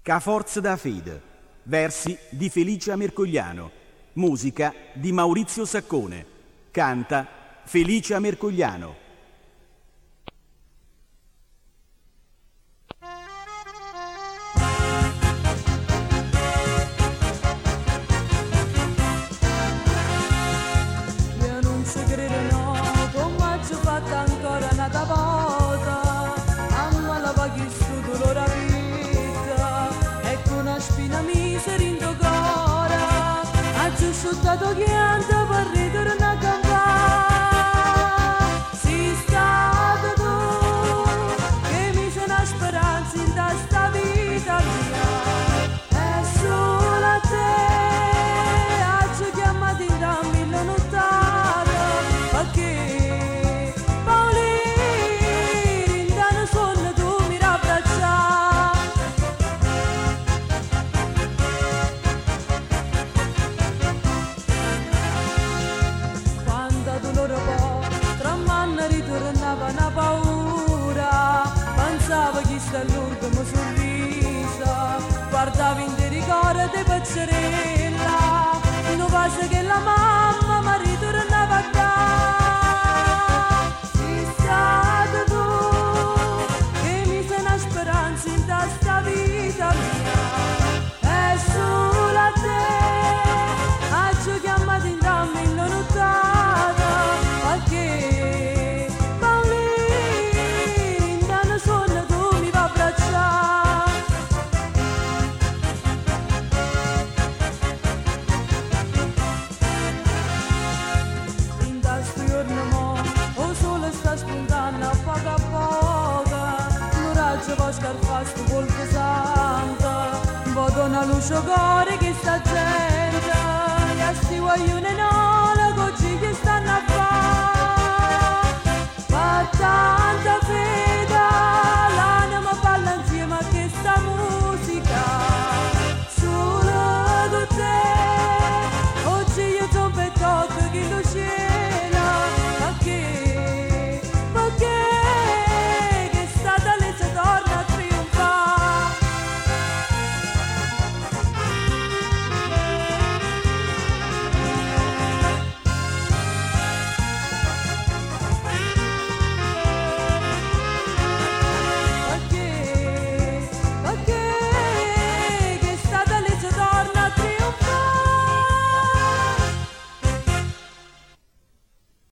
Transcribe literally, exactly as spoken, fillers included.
Ca forza da fede. Versi di Felicia Mercogliano. Musica di Maurizio Saccone. Canta Felicia Mercogliano. Dato che anda per ritornare a campare, sei stato tu che mi c'è una speranza in questa vita mia, è solo a te, oggi chiamati in dammi la nottata, perché Paolino in danno sonno tu mi rabbracciare. Una paura, pensavo che sta l'ultimo sorriso, guardavo in te ricordi di pezzerella, non pace che la mamma mi ritornava a dare. Sei stato tu che mi sei una speranza in questa vita mia, è solo a te, oggi chiamati in dammi in nottata, perché scarfasto col pesante, vedo una luce cuore che sta gente, e sti guaglione no, le gocce che stanno a fare, fa tanta fede.